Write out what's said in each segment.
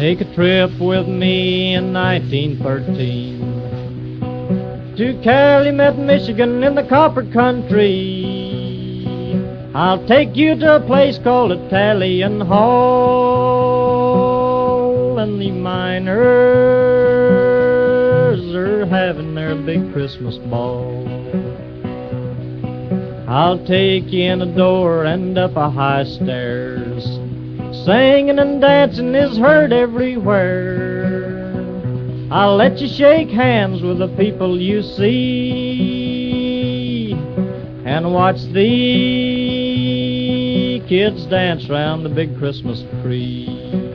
Take a trip with me in 1913 to Calumet, Michigan in the copper country. I'll take you to a place called Italian Hall, and the miners are having their big Christmas ball. I'll take you in a door and up a high stairs. Singing and dancing is heard everywhere. I'll let you shake hands with the people you see and watch the kids dance round the big Christmas tree.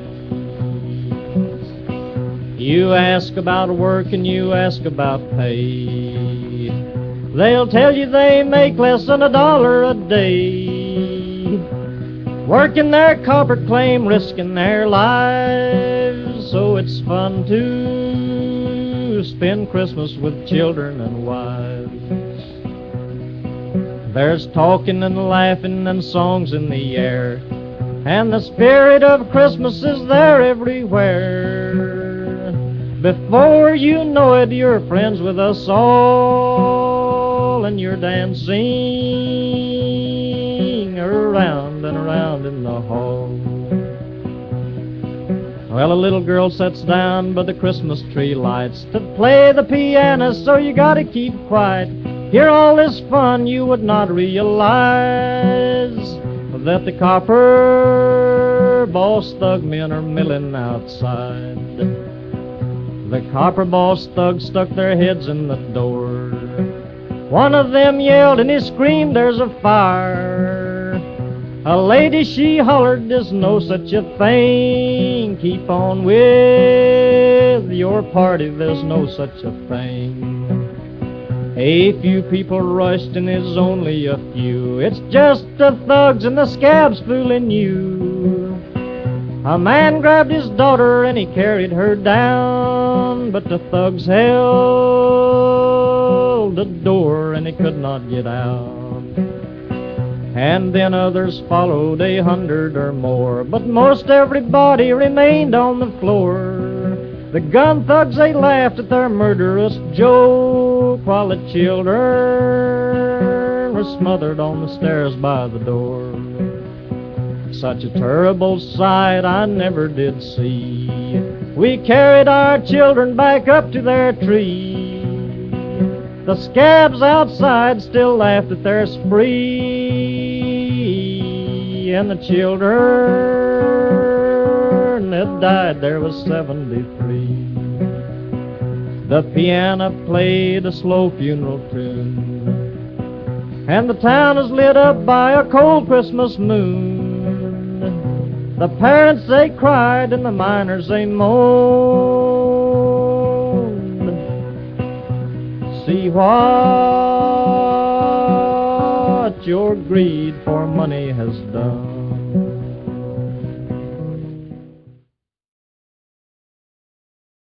You ask about work and you ask about pay. They'll tell you they make less than $1 a day, working their copper claim, risking their lives. So it's fun to spend Christmas with children and wives. There's talking and laughing and songs in the air, and the spirit of Christmas is there everywhere. Before you know it, you're friends with us all, and you're dancing around and around in the hall. Well, a little girl sits down by the Christmas tree lights to play the piano, so you gotta keep quiet. Hear all this fun, you would not realize that the copper boss thug men are milling outside. The copper boss thugs stuck their heads in the door. One of them yelled and he screamed, "There's a fire." A lady, she hollered, "There's no such a thing. Keep on with your party, there's no such a thing." A few people rushed and it's only a few. It's just the thugs and the scabs fooling you. A man grabbed his daughter and he carried her down, but the thugs held the door and he could not get out. And then others followed, 100 or more, but most everybody remained on the floor. The gun thugs, they laughed at their murderous joke, while the children were smothered on the stairs by the door. Such a terrible sight I never did see. We carried our children back up to their tree. The scabs outside still laughed at their spree, and the children that died there was 73. The piano played a slow funeral tune, and the town is lit up by a cold Christmas moon. The parents, they cried, and the miners, they moaned. See what your greed for money has done.